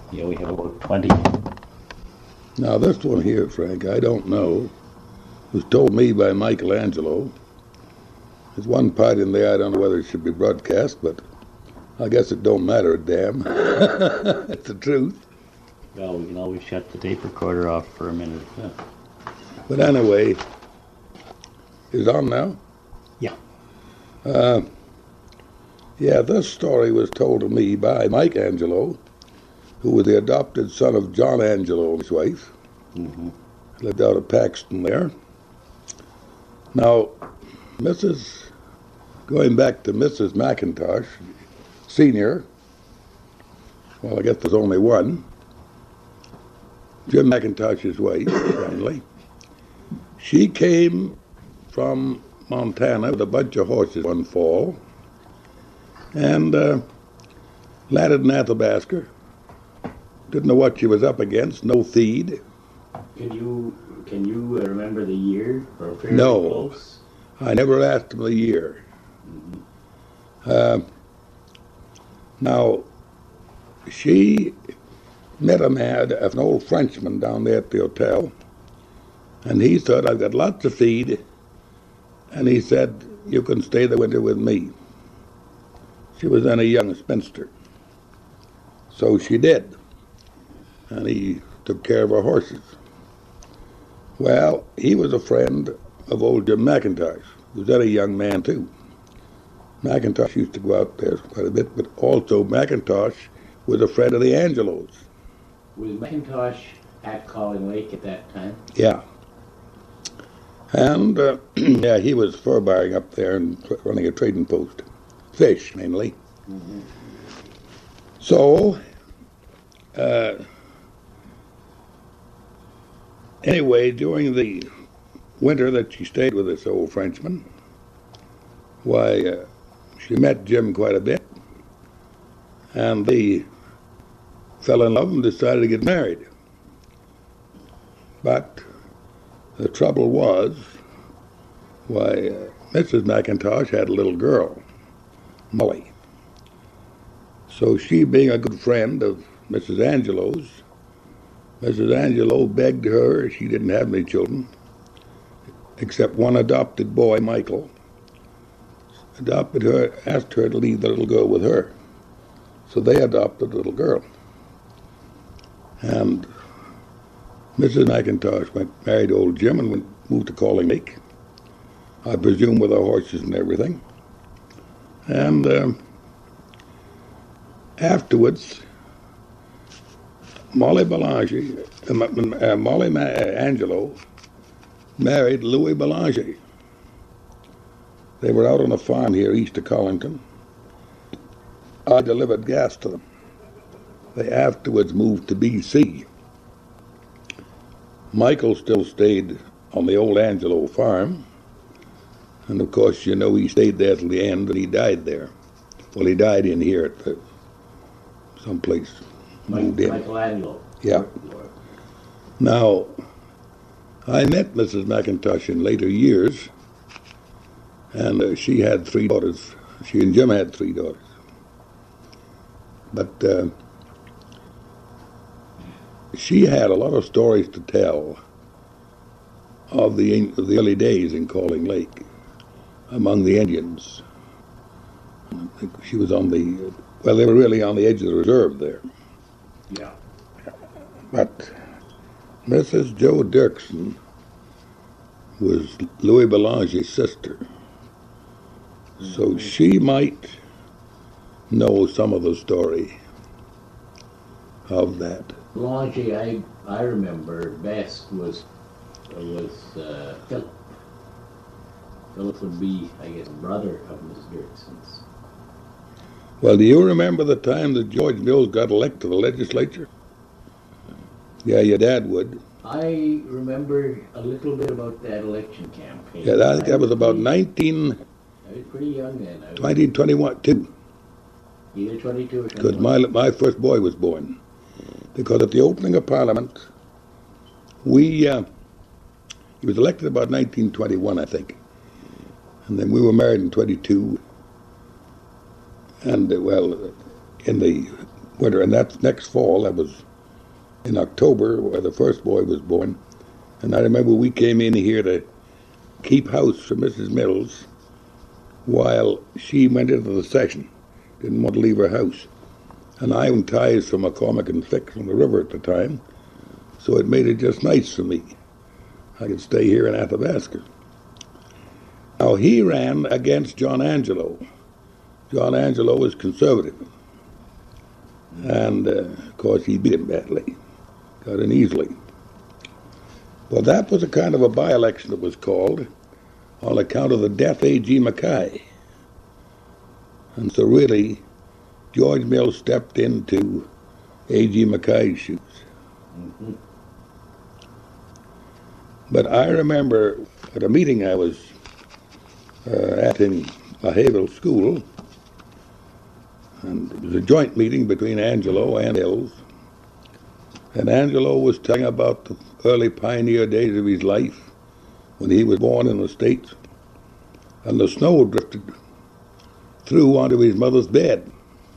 Yeah, we have about 20. Now, this one here, Frank, I don't know. It was told me by Michelangelo. There's one part in there I don't know whether it should be broadcast, but I guess it don't matter a damn. It's the truth. Well, we can always shut the tape recorder off for a minute. Yeah. But anyway, is it on now? Yeah. Yeah, this story was told to me by Mike Angelo, who was the adopted son of John Angelo and his wife. Mm-hmm. Lived out of Paxton there. Now, going back to Mrs. McIntosh, Senior, well, I guess there's only one, Jim McIntosh's wife, finally. She came from Montana with a bunch of horses one fall and landed in Athabasca. Didn't know what she was up against, no feed. Can you remember the year or fairly No. close? I never asked him the year. Now, she met a man, an old Frenchman down there at the hotel, and he said, I've got lots of feed, and he said, you can stay the winter with me. She was then a young spinster. So she did, and he took care of her horses. Well, he was a friend of old Jim McIntosh, who was then a young man too. McIntosh used to go out there quite a bit, but also McIntosh was a friend of the Angelos. Was McIntosh at Calling Lake at that time? Yeah. And, yeah, he was fur barring up there and running a trading post. Fish, mainly. Mm-hmm. So, anyway, during the winter that she stayed with this old Frenchman, why, she met Jim quite a bit, and they fell in love and decided to get married. But the trouble was, why, Mrs. McIntosh had a little girl, Molly. So she, being a good friend of Mrs. Angelo's, Mrs. Angelo begged her, she didn't have any children, except one adopted boy, Michael, adopted her, asked her to leave the little girl with her. So they adopted the little girl. And Mrs. McIntosh married old Jim and moved to Calling Lake, I presume with her horses and everything. And afterwards, Molly Angelo married Louis Belanger. They were out on a farm here east of Collington. I delivered gas to them. They afterwards moved to BC. Michael still stayed on the old Angelo farm. And of course, you know, he stayed there till the end and he died there. Well, he died in here at someplace. Michelangelo. Yeah. Now, I met Mrs. McIntosh in later years, and she had 3 daughters. She and Jim had 3 daughters. But she had a lot of stories to tell of the early days in Calling Lake among the Indians. I think she was on the, well, they were really on the edge of the reserve there. Yeah. But Mrs. Jo Dirksen was Louis Belanger's sister. So she might know some of the story of that. Belanger, I remember best was Philip. Philip would be, I guess, brother of Miss Dirksen's. Well, do you remember the time that George Mills got elected to the legislature? Yeah, your dad would. I remember a little bit about that election campaign. Yeah, I think that was about 19... I was pretty young then. 1921, too. Either 22 or 21. Because my first boy was born. Because at the opening of Parliament, he was elected about 1921, I think. And then we were married in 22. And, well, in the winter, and that next fall, that was in October, where the first boy was born. And I remember we came in here to keep house for Mrs. Mills while she went into the session. Didn't want to leave her house. And I owned ties from McCormick and Fick from the river at the time, so it made it just nice for me. I could stay here in Athabasca. Now, he ran against John Angelo. John Angelo was conservative. And, of course, he beat him badly. Got in easily. Well, that was a kind of a by-election that was called on account of the death of A.G. Mackay. And so really, George Mills stepped into A.G. Mackay's shoes. Mm-hmm. But I remember at a meeting I was at in Lahayville School, and it was a joint meeting between Angelo and Mills, and Angelo was telling about the early pioneer days of his life when he was born in the States, and the snow drifted through onto his mother's bed.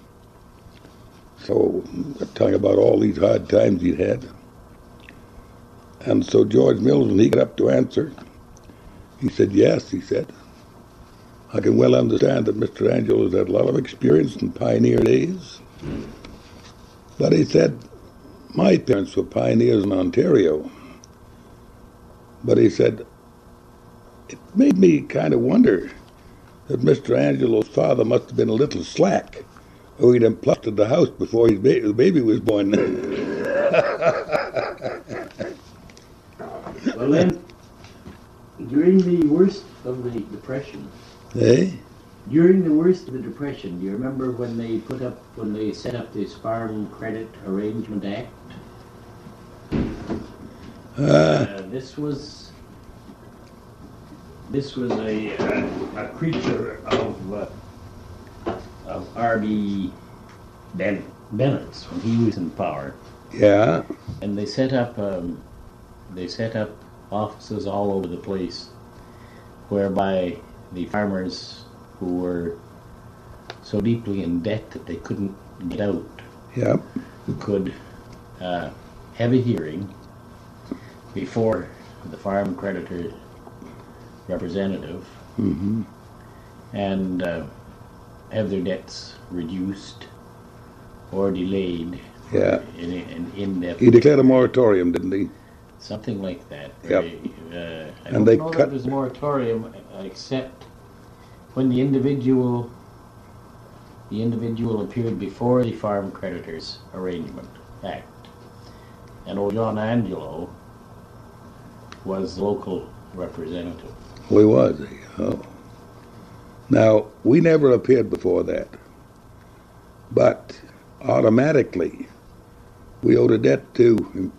So, telling about all these hard times he'd had. And so George Mills, when he got up to answer, he said, yes, he said, I can well understand that Mr. Angelo has had a lot of experience in pioneer days. But he said, my parents were pioneers in Ontario. But he said, it made me kind of wonder that Mr. Angelo's father must have been a little slack, or he'd have plotted the house before his the baby was born. Well then, during the worst of the Depression, during the worst of the Depression, do you remember when they set up this Farm Credit Arrangement Act? This was a creature of R.B. Bennett's when he was in power. Yeah. And they set up offices all over the place, whereby the farmers who were so deeply in debt that they couldn't get out, Yep. could have a hearing before the farm creditor representative, Mm-hmm. and have their debts reduced or delayed. Yeah. In indefinite. He declared a moratorium, didn't he? Something like that. Yep. I And don't they know cut- that it was a moratorium, except when the individual appeared before the Farm Creditors Arrangement Act. And old John Angelo was the local representative. Well, he was. Oh. Now, we never appeared before that. But automatically, we owed a debt to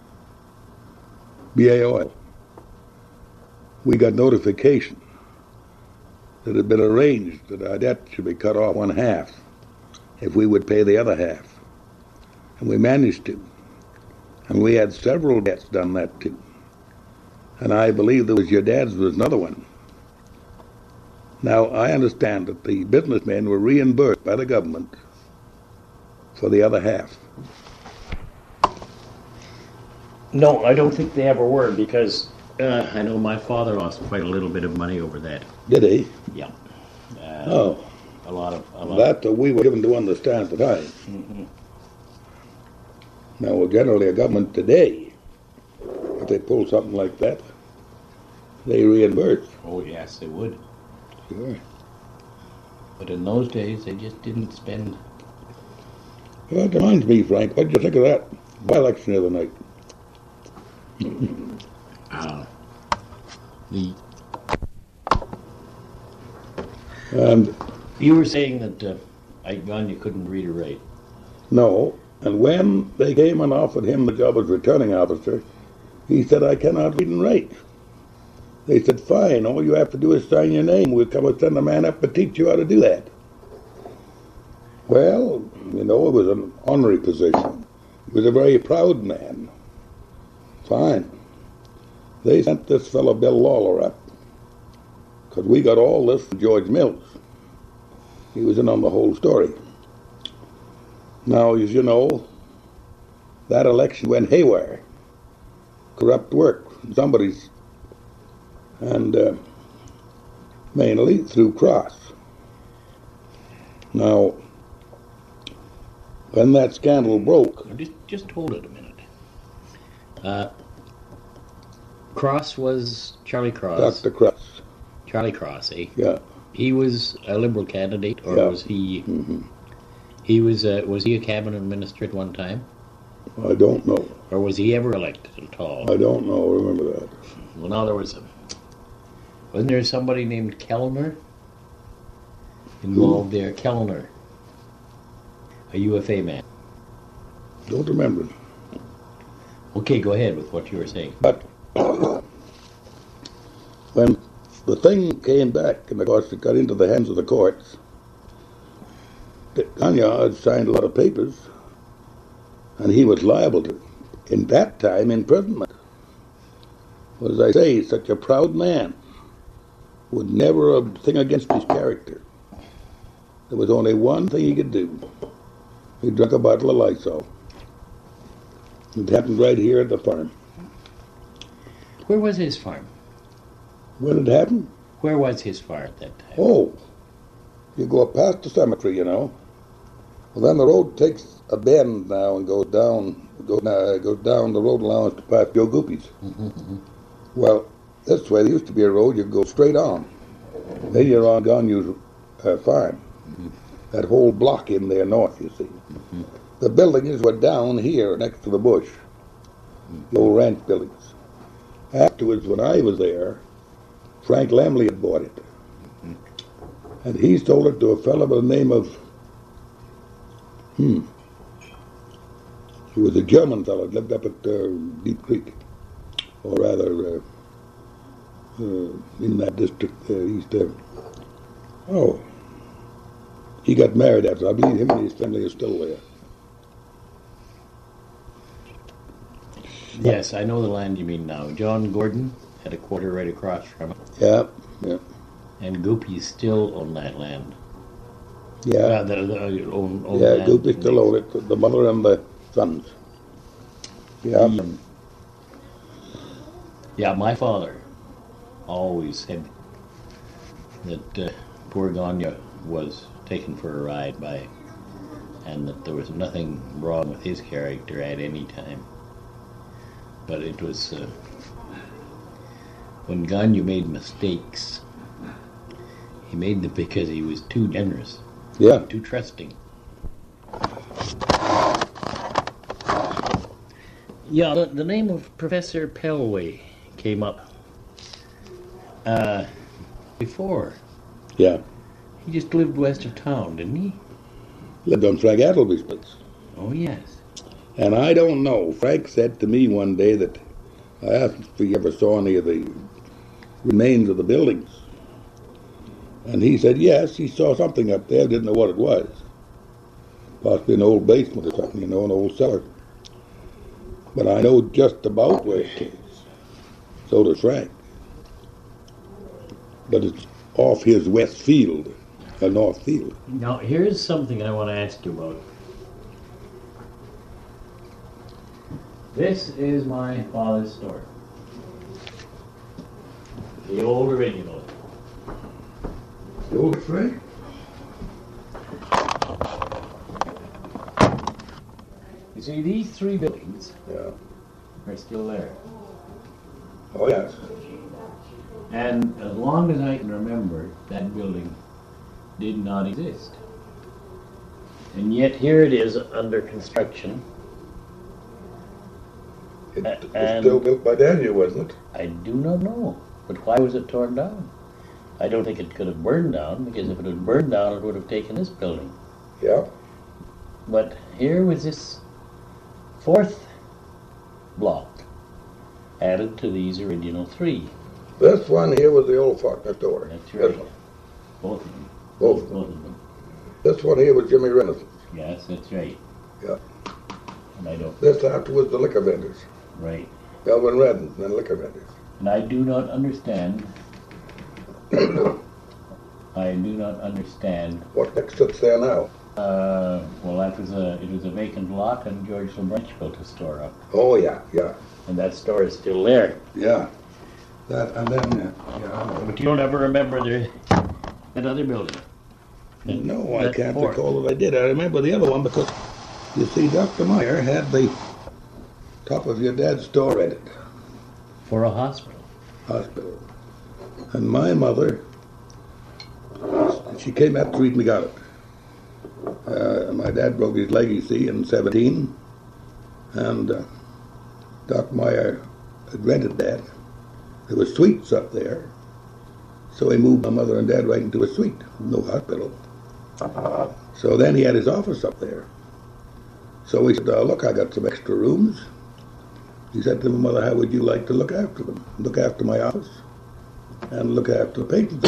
BA Oil. We got notification that it had been arranged that our debt should be cut off one half if we would pay the other half. And we managed to. And we had several debts done that too. And I believe there was your dad's was another one. Now, I understand that the businessmen were reimbursed by the government for the other half. No, I don't think they ever were, because I know my father lost quite a little bit of money over that. Did he? Yeah. Oh, A lot. that we were given to understand at the time. Mm-hmm. Now, well, generally, a government today, if they pull something like that, they reimburse. Oh yes, they would. Sure. But in those days, they just didn't spend. Well, that reminds me, Frank, what did you think of that by-election the other night? The And you were saying that you couldn't read or write. no, and when they came and offered him the job as returning officer, he said, I cannot read and write. They said, fine, all you have to do is sign your name. We'll come and send a man up to teach you how to do that. Well, you know, it was an honorary position. He was a very proud man. Fine. They sent this fellow Bill Lawler up, because we got all this from George Mills. He was in on the whole story. Now, as you know, that election went haywire. Corrupt work, somebody's, and mainly through Cross. Now, when that scandal broke... Just hold it a minute. Cross was Charlie Cross. Dr. Cross. Charlie Cross, eh? Yeah. He was a Liberal candidate, or was he... Mm-hmm. Was he a cabinet minister at one time? I don't know. Or was he ever elected at all? I don't know. Remember that. Well, now wasn't there somebody named Kellner involved there? Kellner, a UFA man. Don't remember. Okay, go ahead with what you were saying. But when the thing came back, and of course it got into the hands of the courts, Gagnon had signed a lot of papers, and he was liable to, in that time, imprisonment. As I say, such a proud man would never have a thing against his character. There was only one thing he could do. He drank a bottle of Lysol. It happened right here at the farm. Where was his farm? When it happened? Where was his farm at that time? Oh, you go past the cemetery, you know. Well, then the road takes a bend now and goes down the road allowance to past Joe Goopy's. Mm-hmm. Well, this way, there used to be a road, you could go straight on. Then you're on Gagnon's farm. Mm-hmm. That whole block in there north, you see. Mm-hmm. The buildings were down here next to the bush. The old ranch buildings. Afterwards, when I was there, Frank Lamley had bought it. Mm-hmm. And he sold it to a fellow by the name of, he was a German fellow, lived up at Deep Creek, or rather in that district east of. He got married after. I believe him and his family are still there. Yes, I know the land you mean now. John Gordon had a quarter right across from it. Yeah. And Goopy still owned that land. Yeah. Owned Yeah, Goopy still owned it, the mother and the sons. Yeah. Yeah, my father always said that poor Gagnon was taken for a ride by, and that there was nothing wrong with his character at any time. But it was when Gagnon made mistakes, he made them because he was too generous, too trusting. Yeah, the name of Professor Pelway came up before. Yeah. He just lived west of town, didn't he? Lived on Frank Attleby's place. Oh, yes. And I don't know. Frank said to me one day that I asked him if he ever saw any of the remains of the buildings. And he said, yes, he saw something up there, didn't know what it was. Possibly an old basement or something, an old cellar. But I know just about where it is. So does Frank. But it's off his west field, north field. Now, here's something I want to ask you about. This is my father's store. The old original. The old Frank? You see, these three buildings are still there. Oh, yes. And as long as I can remember, that building did not exist. And yet here it is under construction. It was still built by Daniel, wasn't it? I do not know. But why was it torn down? I don't think it could have burned down, because if it had burned down, it would have taken this building. Yeah. But here was this fourth block added to these original three. This one here was the old Faulkner store. That's right. Both of them. Both of them. This one here was Jimmy Renaissance. Yes, that's right. Yeah. And I don't. This afterwards the liquor vendors. Right. Elvin Redden and liquor vendors. And I do not understand. I do not understand. What next sits there now? Well, it was a vacant lot, and George LeBranch built a store up, Oh, yeah, yeah, and that store is still there. yeah. That, and then, yeah. But you don't ever remember that other building? No, I That can't fort. recall that I did. I remember the other one because, you see, Dr. Meyer had the top of your dad's store rented, For a hospital. hospital. And my mother, she came after Reed got it. My dad broke his leg, you see, in 17, and Dr. Meyer had rented that. There were suites up there, so he moved my mother and dad right into a suite, no hospital. So then he had his office up there. So he said, look, I got some extra rooms. He said to my mother, how would you like to look after them? Look after my office and look after the patients.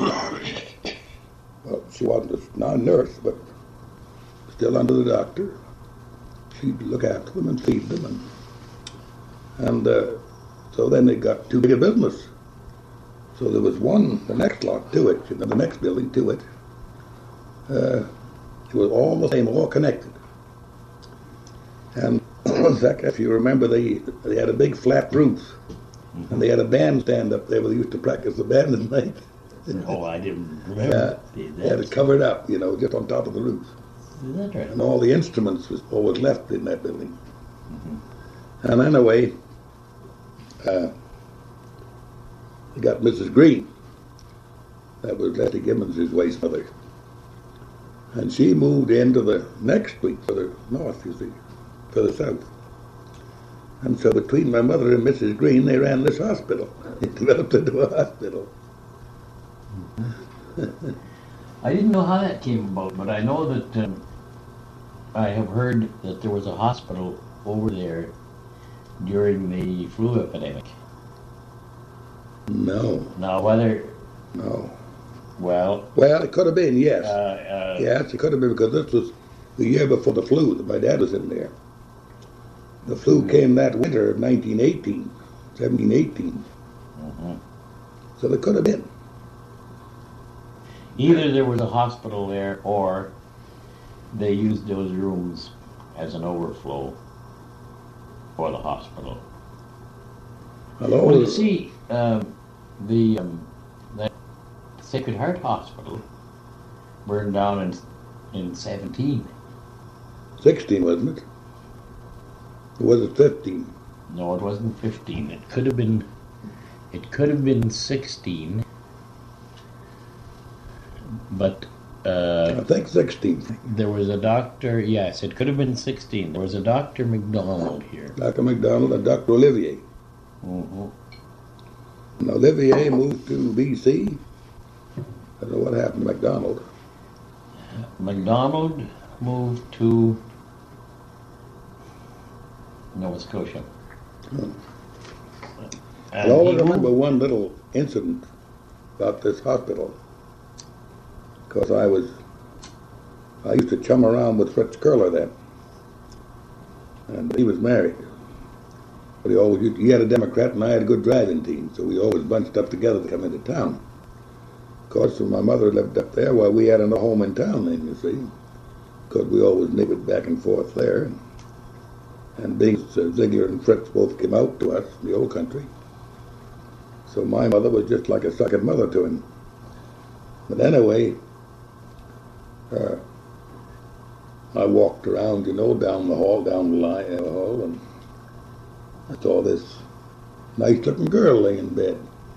Well, she wasn't not a nurse, but still under the doctor. She'd look after them and feed them. And so then they got too big a business. So there was one, the next lot to it, the next building to it. It was all the same, all connected. And Zach, if you remember, they had a big flat roof. And they had a bandstand up there where they used to practice the band at night. Oh, I didn't remember. They had it covered up, just on top of the roof. Is that right? And all the instruments was always left in that building. And anyway, they got Mrs. Green. That was Letty Gibbons' wife's mother. And she moved into the next street further north, you see, further south. And so between my mother and Mrs. Green, they ran this hospital. It developed into a hospital. I didn't know how that came about, but I know that I have heard that there was a hospital over there during the flu epidemic. No, Now, whether, no. well, Well, it could have been, yes. uh, Yes, it could have been because this was the year before the flu that my dad was in there. The flu came that winter of 1918, 1718. So it could have been. either there was a hospital there or they used those rooms as an overflow for the hospital. Hello? Well, you see, that Sacred Heart Hospital burned down in 17. 16, wasn't it? Or was it 15? No, it wasn't 15. It could have been 16. But I think 16. there was a doctor, yes, it could have been 16. There was a Dr. McDonald here. Dr. McDonald and Dr. Olivier. Mm-hmm. And Olivier moved to BC. I don't know what happened to McDonald. McDonald moved to Nova Scotia. I always remember one little incident about this hospital. Because I used to chum around with Fritz Curler then. And he was married. But he had a Democrat and I had a good driving team, so we always bunched up together to come into town. Of course, when my mother lived up there, well, we had a home in town then, you see. Because we always neighbored back and forth there. And being Ziegler and Fritz both came out to us in the old country. So my mother was just like a second mother to him. But anyway, I walked around, down the hall, down the hall, and I saw this nice-looking girl laying in bed.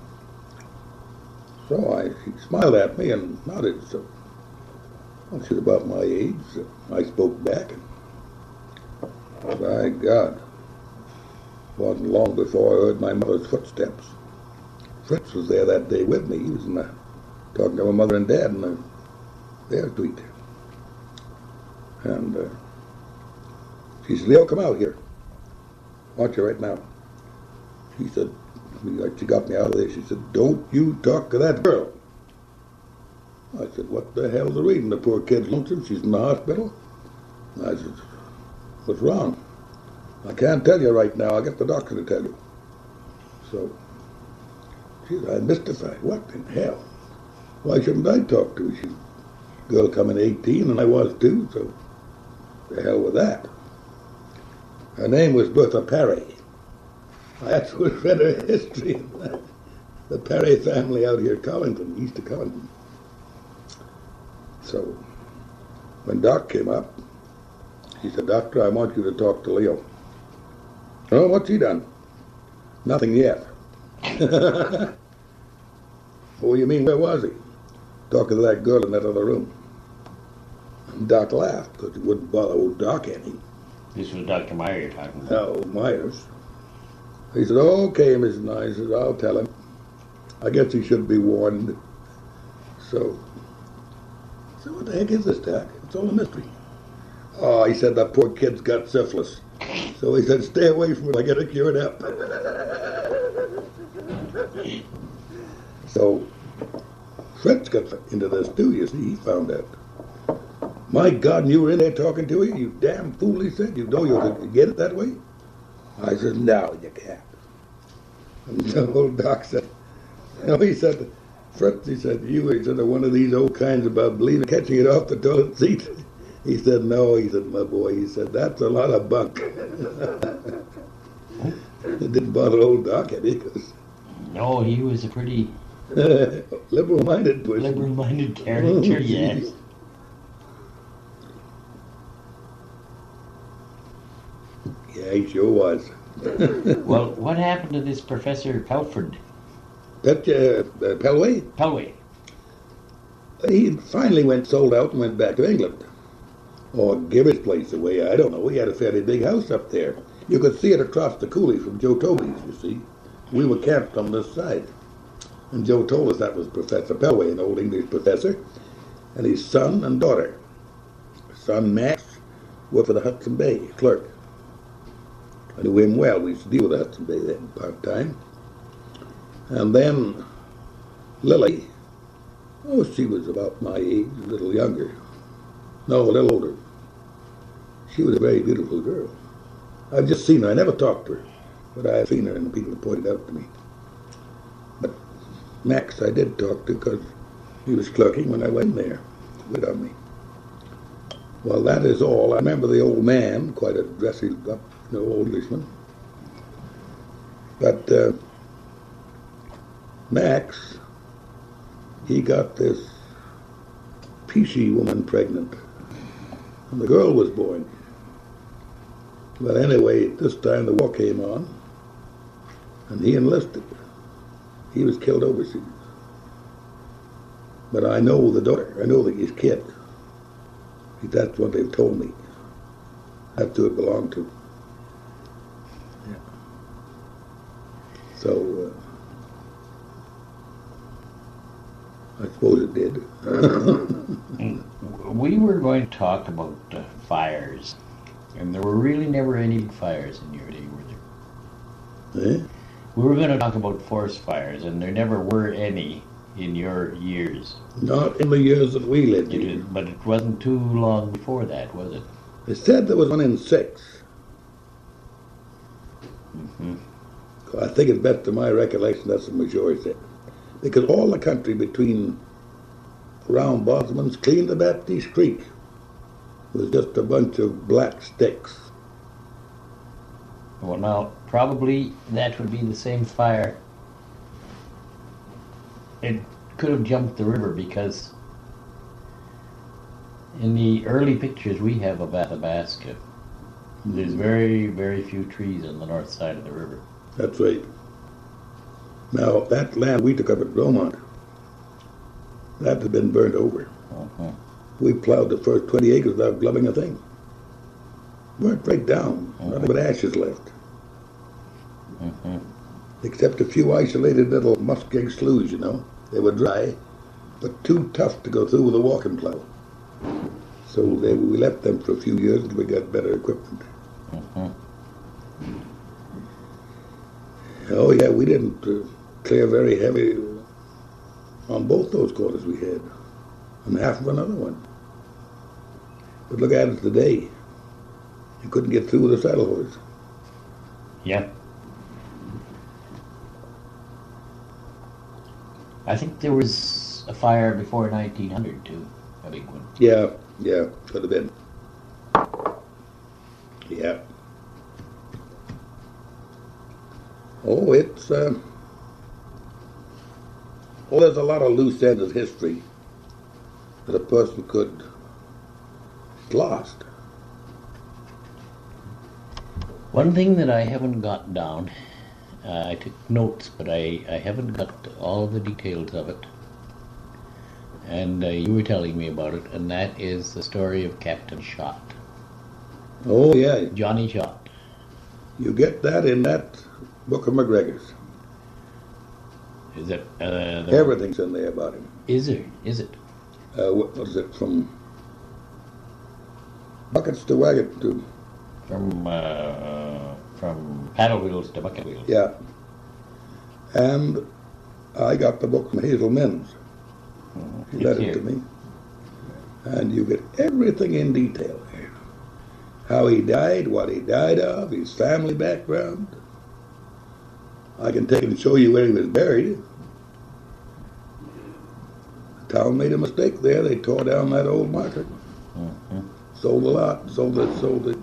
So she smiled at me and nodded. So she was about my age. So I spoke back. And, by God, it wasn't long before I heard my mother's footsteps. Fritz was there that day with me. He was talking to my mother and dad in their suite. And she said, Leo, come out here. I want you right now. She said, she got me out of there. She said, don't you talk to that girl. I said, what the hell's the reason? The poor kid's lonesome. She's in the hospital. I said, what's wrong? I can't tell you right now. I'll get the doctor to tell you. So she said, I'm mystified. What in hell? Why shouldn't I talk to her? Girl coming 18, and I was too, so the hell with that. Her name was Bertha Perry. I actually read her history in the Perry family out here, Collington, east of Collington. So when Doc came up, he said, "Doctor, I want you to talk to Leo." "Oh, what's he done?" "Nothing yet." "Oh, you mean, where was he?" "Talking to that girl in that other room." And Doc laughed because he wouldn't bother old Doc any. This was Dr. Meyer you're talking about? No, Myers. He said, "Okay, Mrs. Nye," he says, "I'll tell him. I guess he should be warned." So what the heck is this, Doc? It's all a mystery. "Oh," he said, "that poor kid's got syphilis." So he said, "Stay away from it. I get it cured up." So Fritz got into this too, you see. He found out. "My God, and you were in there talking to her? You damn fool," he said. "You know you could get it that way?" I said, "No, you can't." And the old Doc said, "No," he said, "Fritz," he said, "you," he said, "are one of these old kinds about believing catching it off the toilet seat." He said, "No," he said, "my boy," he said, "that's a lot of bunk." It didn't bother old Doc any, because No, he was a pretty liberal-minded person. liberal-minded character, yes. Yeah, he sure was. Well, what happened to this Professor Pelford? Pelway? Pelway. He finally sold out and went back to England. Or give his place away, I don't know. He had a fairly big house up there. You could see it across the coulee from Joe Toby's, you see. We were camped on this side. And Joe told us that was Professor Pelway, an old English professor, and his son and daughter. His son, Max, worked for the Hudson Bay, clerk. I knew him well. We used to deal with the Hudson Bay then, part-time. And then Lily, oh, she was about my age, a little younger. No, a little older. She was a very beautiful girl. I've just seen her. I never talked to her, but I have seen her, and people have pointed out to me. But Max I did talk to, because he was clerking when I went there. Wait on me. Well, that is all. I remember the old man, quite a dressy up, old Englishman. But Max, he got this Peachy woman pregnant, and the girl was born. But anyway, this time the war came on, and he enlisted. He was killed overseas. But I know the daughter. I know his kid. That's what they've told me. That's who it belonged to. Yeah. So I suppose it did. We were going to talk about fires, and there were really never any big fires in your day, were there? Eh? We were going to talk about forest fires, and there never were any in your years. Not in the years that we lived It in. is, but it wasn't too long before that, was it? They said there was one in 6. Mm-hmm. I think it's best to my recollection that's what Major said. Because all the country between around Bosman's clean to Baptiste Creek was just a bunch of black sticks. Well, now, probably that would be the same fire. It could have jumped the river, because in the early pictures we have of Athabasca, there's very, very few trees on the north side of the river. That's right. Now, that land we took up at Beaumont, that had been burned over. Uh-huh. We plowed the first 20 acres without gloving a thing. Burnt right down, nothing but ashes left. Uh-huh. Except a few isolated little muskeg sloughs, They were dry, but too tough to go through with a walking plow. So we left them for a few years until we got better equipment. Uh-huh. Oh, yeah, we didn't clear very heavy on both those quarters we had, and half of another one. But look at it today. You couldn't get through with a saddle horse. Yeah. I think there was a fire before 1900 too. a big one. Yeah, could have been. Yeah. Oh, it's, there's a lot of loose ends of history that a person could lost. One thing that I haven't got down, I took notes, but I haven't got all the details of it. And you were telling me about it, and that is the story of Captain Shot. Oh, yeah. Johnny Shot. You get that in that book of McGregor's. Is it? Everything's in there about him. Is there? Is it? What was it? From buckets to wagon to... From paddle wheels to bucket wheels. Yeah. And I got the book from Hazel Minns. He lent it to me. And you get everything in detail there. How he died, what he died of, his family background. I can take it and show you where he was buried. The town made a mistake there. They tore down that old market. Sold a lot, sold it.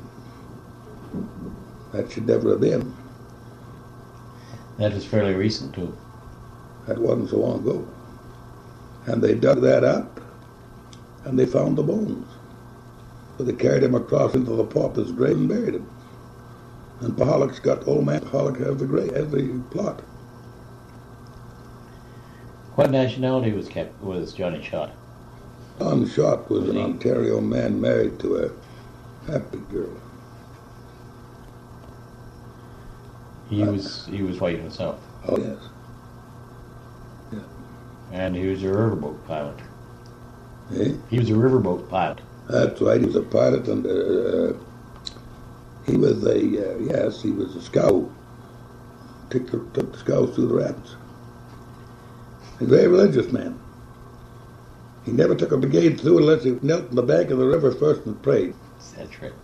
That should never have been. That is fairly recent, too. That wasn't so long ago. And they dug that up, and they found the bones. So they carried him across into the pauper's grave and buried him. And Pollock's got old man Pollock as the plot. What nationality was Johnny Shot? John Shot was an Ontario man married to a happy girl. He was white himself. Oh, yes. Yeah. And he was a riverboat pilot. Eh? He was a riverboat pilot. That's right. He was a pilot, and he was he was a scout. Took the scouts through the rapids. He's a very religious man. He never took a brigade through unless he knelt in the bank of the river first and prayed. That's right.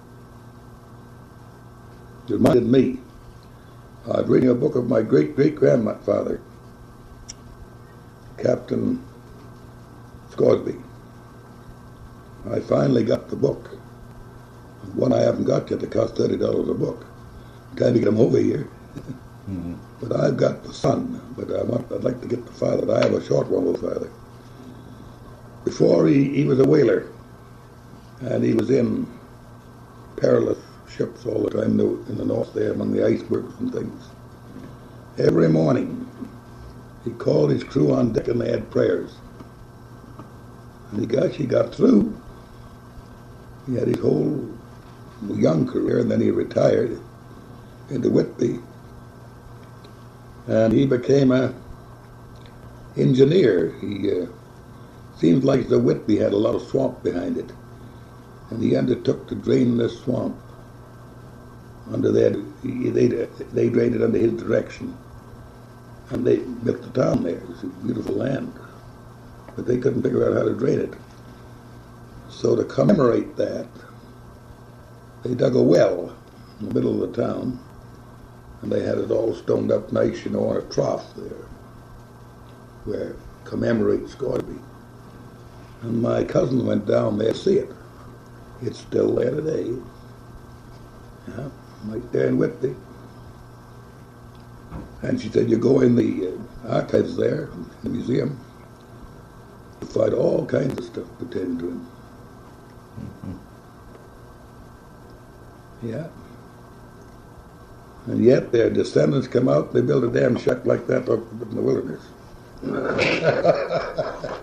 It reminded me. I was reading a book of my great-great-grandfather, Captain Scoresby. I finally got the book. One I haven't got yet that cost $30 a book. Time to get him over here. But I've got the son. But I'd like to get the father. I have a short one with the father. Before he was a whaler, and he was in perilous ships all the time in the north there among the icebergs and things. Every morning, he called his crew on deck and they had prayers. And he got through. He had his whole young career, and then he retired into Whitby. And he became an engineer. He seems like the Whitby had a lot of swamp behind it. And he undertook to drain this swamp. They drained it under his direction. And they built a town there. It's a beautiful land. But they couldn't figure out how to drain it. So to commemorate that, they dug a well in the middle of the town, and they had it all stoned up nice, on a trough there, where commemorates Scoresby. And my cousin went down there to see it. It's still there today. Yeah, right there in Whitby. And she said, you go in the archives there, in the museum, you find all kinds of stuff pertaining to him. Yeah. And yet their descendants come out, they build a damn shack like that up in the wilderness.